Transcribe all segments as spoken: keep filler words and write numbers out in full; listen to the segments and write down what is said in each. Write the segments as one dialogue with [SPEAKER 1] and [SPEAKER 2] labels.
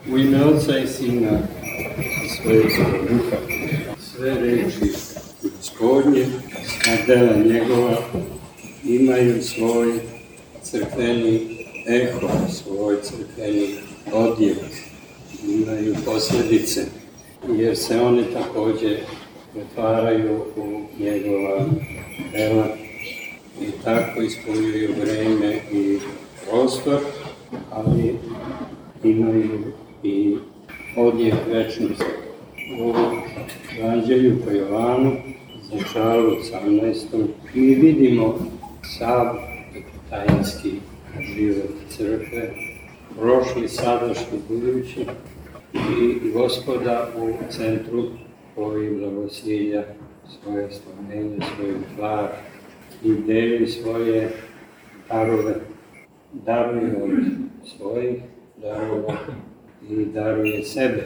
[SPEAKER 1] U ime Oca i Sina i Svetog Duha, sve reči Gospodnje, a dela njegova imaju svoj crkveni eho, svoj crkveni odjek, imaju posljedice, jer se one također pretvaraju u njegova dela i tako ispunjuju vreme i prostor, ali imaju i odjek večnosti. U Evanđelju po Jovanu, začalu osamnaestom, mi vidimo sav tajinski život crkve, prošli, sadašnji, budući, i Gospoda u centru koji blagosilja svoje stvorenje, svoju tvar i deli svoje darove. Daruje od svojih darova i daruje sebe.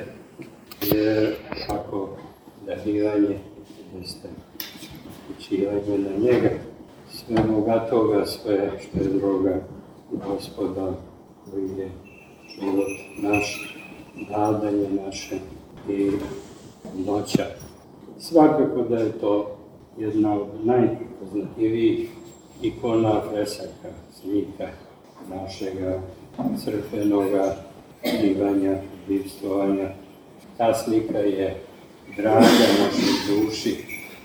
[SPEAKER 1] Jer ako darivanje jeste učivanje na njega, sve bogatoga, sve što je droga Gospoda, koji je život naš, nadanje naše i noća. Svakako da je to jedna od najpoznatljivijih ikona, fresaka, slika našega crkvenoga bivanja, bivstvovanja. Ta slika je draga našoj duši,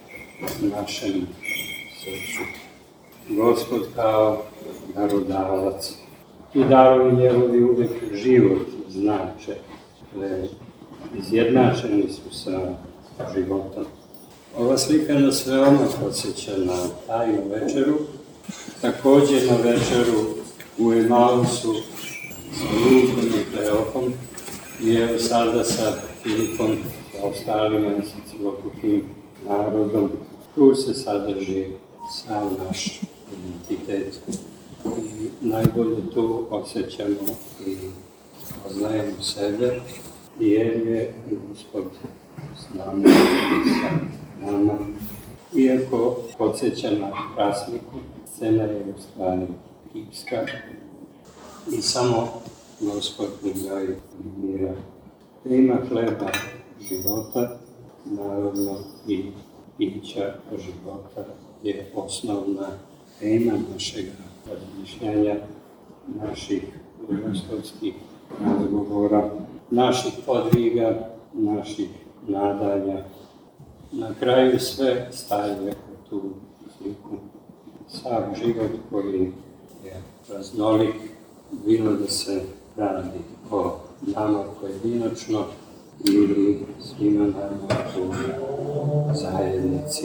[SPEAKER 1] našem srcu. Gospod kao darodavac. I darovi njegovi uvijek život znače, da izjednačeni su sa životom. Ova slika nas veoma podsjeća na tajnu večeru, također na večeru u Emausu sa Lukom i Kleopom i evo sada sa Filipom, sa ostalima i sa celokupnim narodom. Tu se sadrži sam naš identitet i najbolje tu osjećamo i poznajemo sebe, jer je Gospod s nama i sa nama. Iako podsjeća na krasniku, scena je u stvari tipska i samo Gospod njoj mira. Tema hleba života, naravno i pića života, je osnovna tema našeg razmišljanja, naših gospodskih razgovora, naših podviga, naših nadanja. Na kraju sve staje u tu sliku. Sav život koji je raznolik, bilo da se radi o nama pojedinačno ili svima nama u zajednici.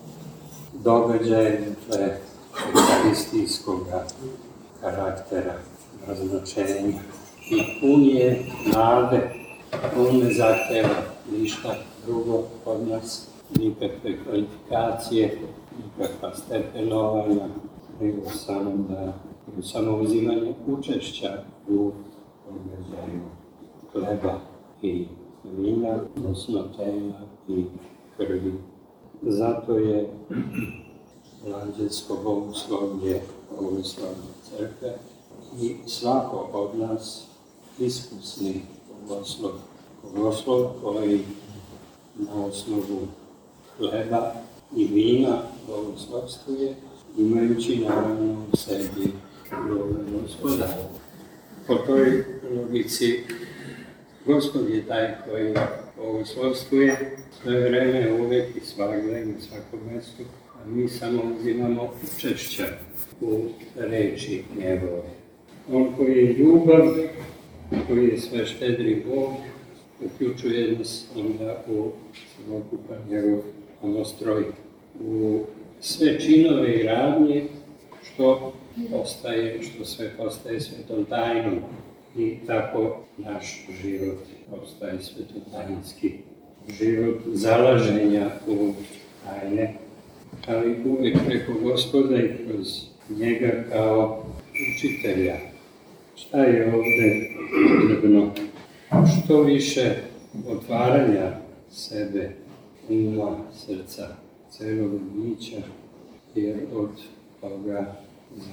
[SPEAKER 1] Događaj dakle euharistijskog karaktera, značenja. I pun je nade, on ne zahteva ništa drugo od nas, nikakve kvalifikacije, nikakva stepenovanja, nego samo da u samouzimanje učešća u događaju hleba i vina, odnosno tela i krvi. Zato je evanđelsko bogoslovlje bogoslovlje crkve i svako od nas iskusni bogoslov. Bogoslov koji na osnovu hleba i vina bogoslovstvuje, imajući naravno u sebi Boga Gospoda. Po toj logici Gospod je taj koji bogoslovstvuje sve vreme, uvijek i svagda i na svakom mjestu, a mi samo uzimamo učešća u reči njegove. On koji je ljubav, koji je sve štedri Bog, uključuje nas onda u celokupan njegov omostroj, u sve činove i radnje, što postaje, što sve postaje svetom tajnom. I tako naš život postaje svetotajinski život zalaženja u tajne, ali uvijek preko Gospoda i kroz njega kao učitelja. Šta je ovdje potrebno? Što više otvaranja sebe, uma, srca, celog bića, jer od toga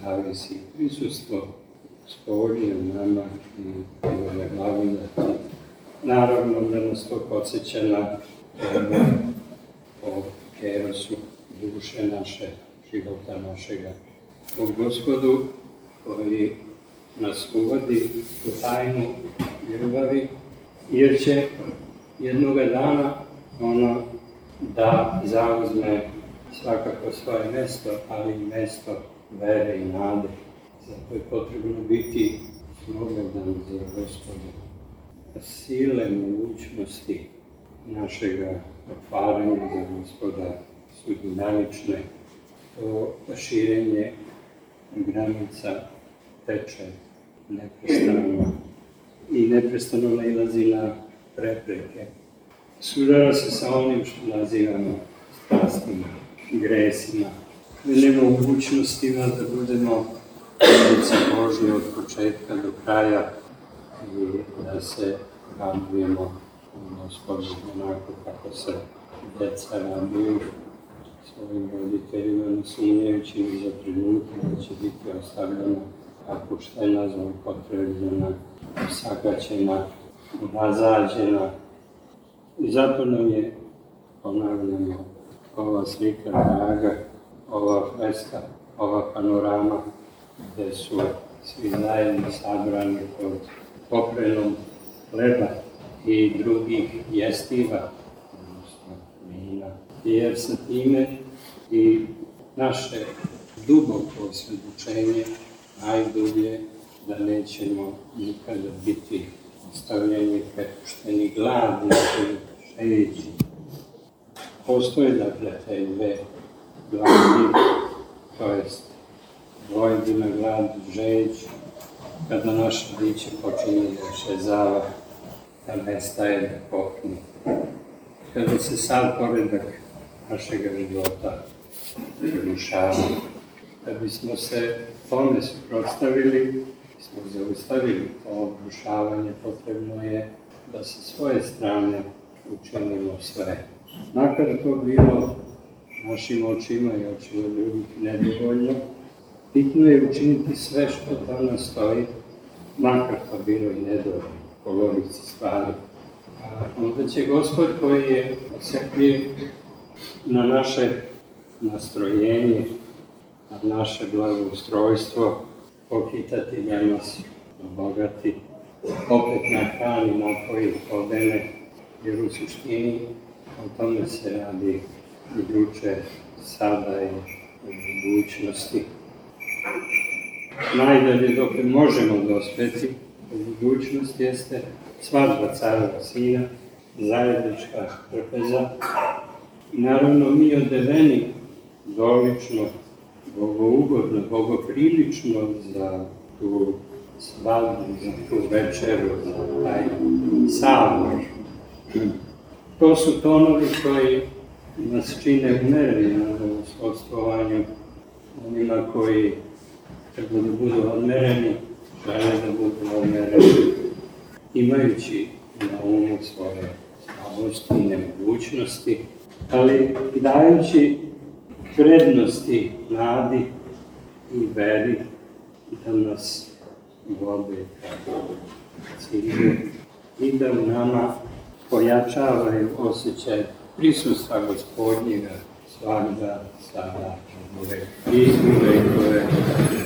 [SPEAKER 1] zavisi prisustvo Gospodnje u nama i njegove blagodati naravno da nas to podsjeća na temu o erosu duše naše, života našega. O Gospodu koji nas uvodi u tajnu ljubavi, jer će jednoga dana ono da zauzme svakako svoje mesto, ali i mesto vere i nade. Zato je potrebno biti slobodan za Gospoda. Sile, mogućnosti našega otvaranja za Gospoda su dinamične. To širenje granica teče neprestano i neprestano nailazi na prepreke. Sudara se sa onim što nazivamo strastima, gresima, nemogućnostima da budemo djeca Božje od početka do kraja i da se radujemo Gospodu onako kako se djeca raduju svojim roditeljima, ne sumnjajući ni za trenutak da će biti ostavljena, napuštena, zloupotrebljena, osakaćena, razađena. I zato nam je, ponavljamo, ova slika draga, ova freska, ova panorama, gde su svi zajedno sabrani pod pokrenom hleba i drugih jestiva, odnosno vina. Jer sa time i naše duboko osvjedočenje najdublje da nećemo nikada biti ostavljeni, prepušteni, gladni ili žeđi. Postoje dakle te dve gladi, to jest dvojedina glad, žeđ, kada naše biće počinje da šezava, da nestaje, da pokne. Kada se sav poredak našega života urušava. Da bismo se tome suprotstavili, smo zaustavili to urušavanje, potrebno je da sa svoje strane učinimo sve. Makar to bilo našim očima i očima drugih nedovoljno, bitno je učiniti sve što tamo stoji, makar to bilo i nedovoljno, po logici stvari. Onda će Gospod koji je osjetljiv na naše nastrojenje, na naše blagoustrojstvo, pohitati da nas obogati, opet nahrani, napoji, odene, jer u suštini o tome se radi i juče, sada i u budućnosti. Najdalje dok možemo dospeti u budućnost jeste svadba Carova Sina, zajednička trpeza. I naravno mi odeveni dolično, bogougodno, bogoprilično za tu svadbu, za tu večeru, za taj sabor. To su tonovi koji nas čine umereni na ushodstovanju, onima koji treba da budu odmereni, žele da budu odmereni, imajući na umu svoje slabosti i nemogućnosti, ali dajući prednosti, nadi i veri da nas vode ka cilju i da u nama pojačavaju osjećaj prisustva Gospodnjega svakda, sada, uvek i uvek.